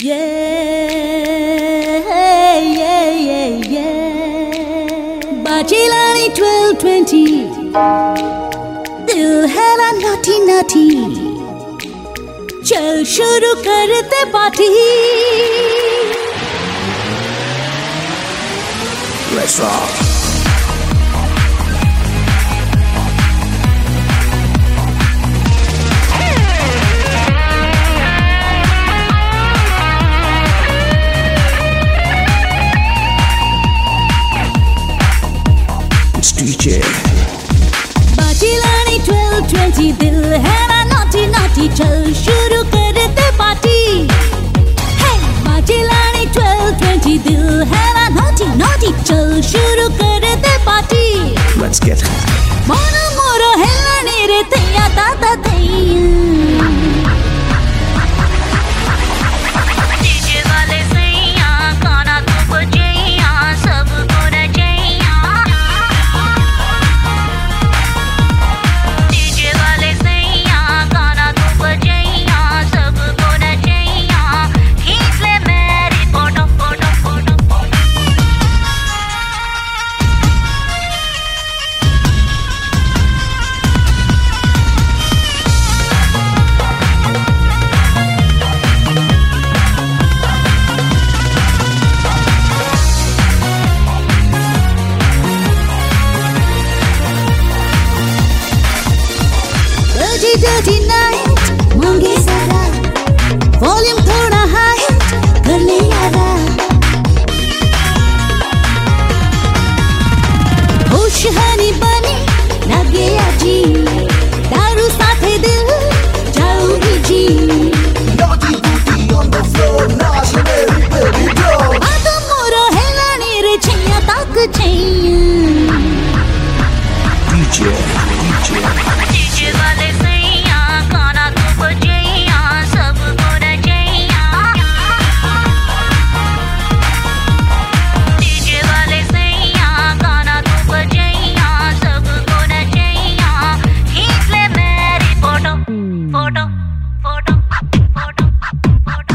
बाजेलानी 12:20 दिल है ना naughty naughty चल शुरू करते पार्टी Let's rock DJ बाजेलानी 12:20 दिल है ना naughty naughty चल शुरू करते पार्टी हे बाजेलानी 12:20 दिल है ना naughty naughty चल शुरू करते party Let's get high mono मोरो हेलानी रे तैया ताता तैया डीजे वाले सैया गाना तो बजैया सबको रजैया डीजे वाले सैया गाना तो बजैया सबको रजैया खींच ले मेरी photo photo photo Dirty night मांगे सारा वॉल्यूम थोड़ा हाई कर ले यारा होश हनी बनी लगे आजी दारू साथे दिल जाऊंगी जी Naughty booty on the floor Naughty baby baby go आदो मोरो हेलानी रे छैया ताक छैया DJ डीजे वाले सैया गाना तो बजैया सबको रजैया डीजे वाले सैया गाना तो बजैया सबको रजैया खींच ले मेरी photo photo photo photo photo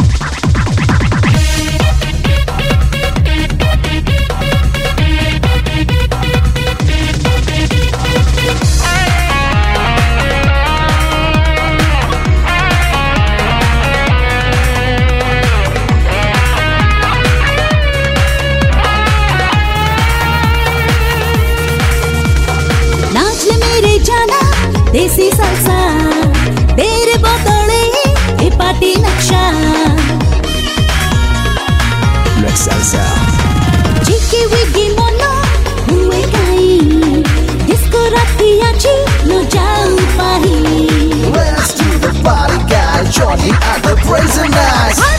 नाच ले मेरे जाना देसी सलसा तेरे बोतले ये पार्टी नक्शा Let's salsa चिकी विगी मोनो हुए काई डिस्को राती आची नो जाऊ पाही Let's do the party guy Johnny and the crazy nights